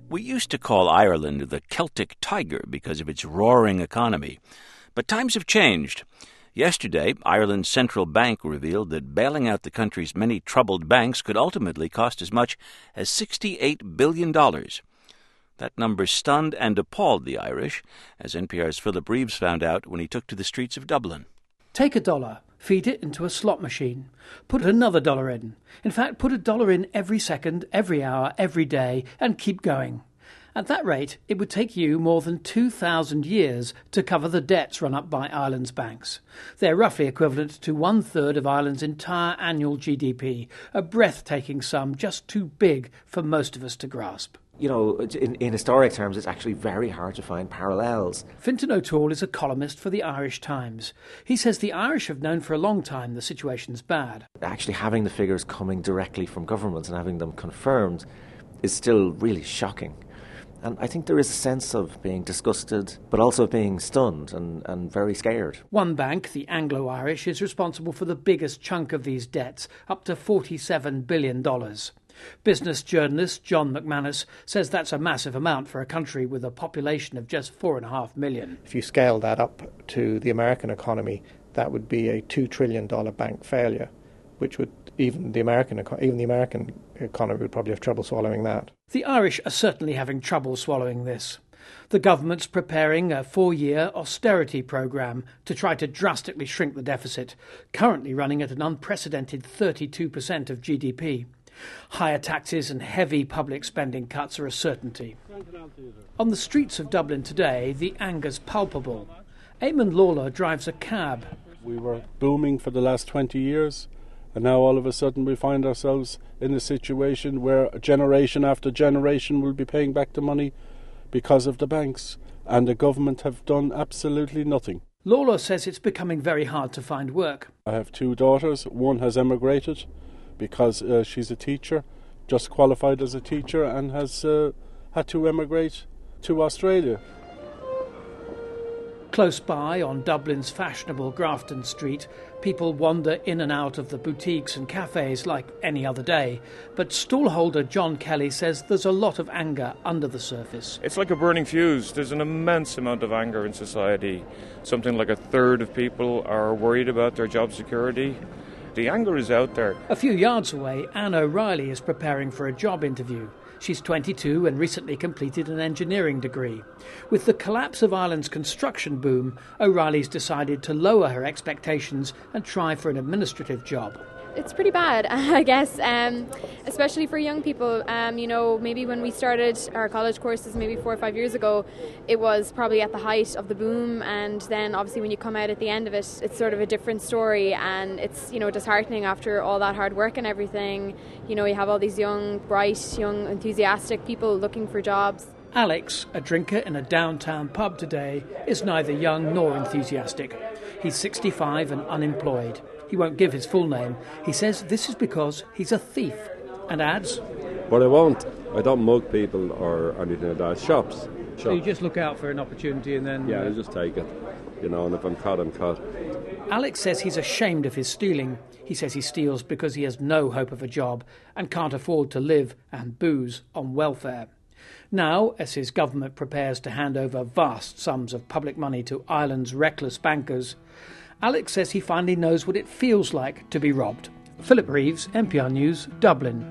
We used to call Ireland the Celtic tiger because of its roaring economy. But times have changed. Yesterday, Ireland's central bank revealed that bailing out the country's many troubled banks could ultimately cost as much as $68 billion. That number stunned and appalled the Irish, as NPR's Philip Reeves found out when he took to the streets of Dublin. Take $1, feed it into a slot machine, put another $1 in. In fact, put $1 in every second, every hour, every day, and keep going. At that rate, it would take you more than 2,000 years to cover the debts run up by Ireland's banks. They're roughly equivalent to 1/3 of Ireland's entire annual GDP, a breathtaking sum just too big for most of us to grasp. You know, in historic terms, it's actually very hard to find parallels. Fintan O'Toole is a columnist for the Irish Times. He says the Irish have known for a long time the situation's bad. Actually having the figures coming directly from governments and having them confirmed is still really shocking. And I think there is a sense of being disgusted, but also of being stunned and very scared. One bank, the Anglo-Irish, is responsible for the biggest chunk of these debts, up to $47 billion. Business journalist John McManus says that's a massive amount for a country with a population of just 4.5 million. If you scale that up to the American economy, that would be a $2 trillion bank failure, which would even the American economy would probably have trouble swallowing that. The Irish are certainly having trouble swallowing this. The government's preparing a 4-year austerity programme to try to drastically shrink the deficit, currently running at an unprecedented 32% of GDP. Higher taxes and heavy public spending cuts are a certainty. On the streets of Dublin today, the anger's palpable. Eamon Lawler drives a cab. We were booming for the last 20 years, and now all of a sudden we find ourselves in a situation where generation after generation will be paying back the money because of the banks, and the government have done absolutely nothing. Lawler says it's becoming very hard to find work. I have 2 daughters. One has emigrated because she's a teacher, just qualified as a teacher, and has had to emigrate to Australia. Close by, on Dublin's fashionable Grafton Street, people wander in and out of the boutiques and cafes like any other day. But stallholder John Kelly says there's a lot of anger under the surface. It's like a burning fuse. There's an immense amount of anger in society. Something like 1/3 of people are worried about their job security. The anger is out there. A few yards away, Anne O'Reilly is preparing for a job interview. She's 22 and recently completed an engineering degree. With the collapse of Ireland's construction boom, O'Reilly's decided to lower her expectations and try for an administrative job. It's pretty bad, I guess, especially for young people. Maybe when we started our college courses maybe 4 or 5 years ago, it was probably at the height of the boom, and then obviously when you come out at the end of it, it's sort of a different story, and it's, disheartening after all that hard work and everything. You have all these young, bright, young, enthusiastic people looking for jobs. Alex, a drinker in a downtown pub today, is neither young nor enthusiastic. He's 65 and unemployed. He won't give his full name. He says this is because he's a thief, and adds, "But I won't. I don't mug people or anything like that. Shops. So you just look out for an opportunity and then..." Yeah, I just take it. And if I'm caught, I'm caught. Alex says he's ashamed of his stealing. He says he steals because he has no hope of a job and can't afford to live and booze on welfare. Now, as his government prepares to hand over vast sums of public money to Ireland's reckless bankers, Alex says he finally knows what it feels like to be robbed. Philip Reeves, NPR News, Dublin.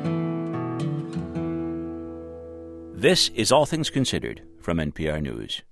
This is All Things Considered from NPR News.